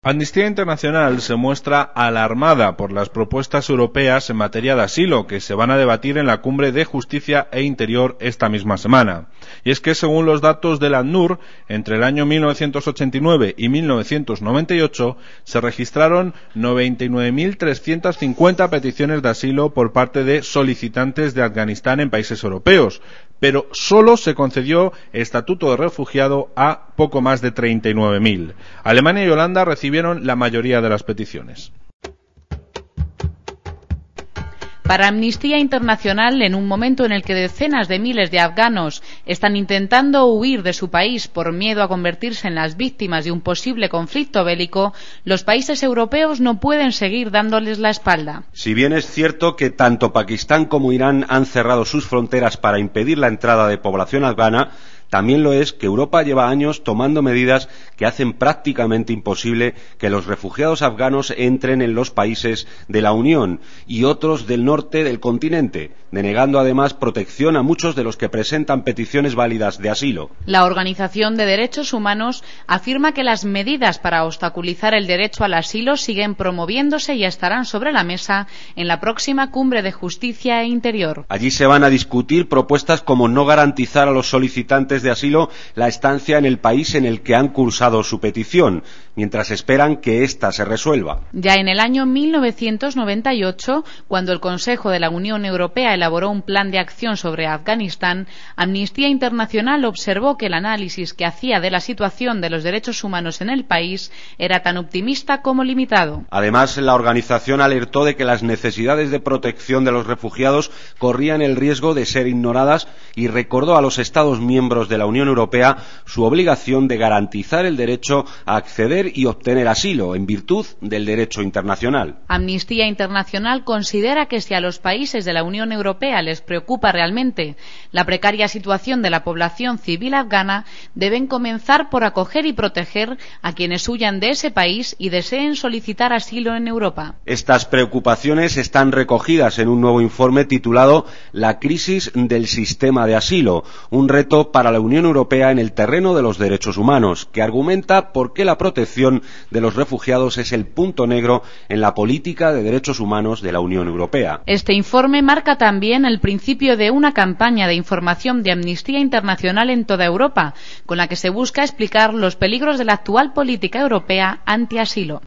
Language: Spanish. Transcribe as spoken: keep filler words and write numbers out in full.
Amnistía Internacional se muestra alarmada por las propuestas europeas en materia de asilo que se van a debatir en la Cumbre de Justicia e Interior esta misma semana. Y es que, según los datos del ACNUR, entre el año mil novecientos ochenta y nueve y mil novecientos noventa y ocho se registraron noventa y nueve mil trescientas cincuenta peticiones de asilo por parte de solicitantes de Afganistán en países europeos, pero solo se concedió estatuto de refugiado a poco más de treinta y nueve mil. Alemania y Holanda recibieron la mayoría de las peticiones. Para Amnistía Internacional, en un momento en el que decenas de miles de afganos están intentando huir de su país por miedo a convertirse en las víctimas de un posible conflicto bélico, los países europeos no pueden seguir dándoles la espalda. Si bien es cierto que tanto Pakistán como Irán han cerrado sus fronteras para impedir la entrada de población afgana, también lo es que Europa lleva años tomando medidas que hacen prácticamente imposible que los refugiados afganos entren en los países de la Unión y otros del norte del continente, denegando además protección a muchos de los que presentan peticiones válidas de asilo. La Organización de Derechos Humanos afirma que las medidas para obstaculizar el derecho al asilo siguen promoviéndose y estarán sobre la mesa en la próxima Cumbre de Justicia e Interior. Allí se van a discutir propuestas como no garantizar a los solicitantes de asilo la estancia en el país en el que han cursado su petición, mientras esperan que ésta se resuelva. Ya en el año mil novecientos noventa y ocho, cuando el Consejo de la Unión Europea elaboró un plan de acción sobre Afganistán, Amnistía Internacional observó que el análisis que hacía de la situación de los derechos humanos en el país era tan optimista como limitado. Además, la organización alertó de que las necesidades de protección de los refugiados corrían el riesgo de ser ignoradas y recordó a los Estados miembros de la Unión Europea su obligación de garantizar el derecho a acceder y obtener asilo en virtud del derecho internacional. Amnistía Internacional considera que si a los países de la Unión Europea les preocupa realmente la precaria situación de la población civil afgana, deben comenzar por acoger y proteger a quienes huyan de ese país y deseen solicitar asilo en Europa. Estas preocupaciones están recogidas en un nuevo informe titulado La crisis del sistema de asilo, un reto para la Unión Europea en el terreno de los derechos humanos, que argumenta por qué la protección de los refugiados es el punto negro en la política de derechos humanos de la Unión Europea. Este informe marca también el principio de una campaña de información de Amnistía Internacional en toda Europa, con la que se busca explicar los peligros de la actual política europea anti-asilo.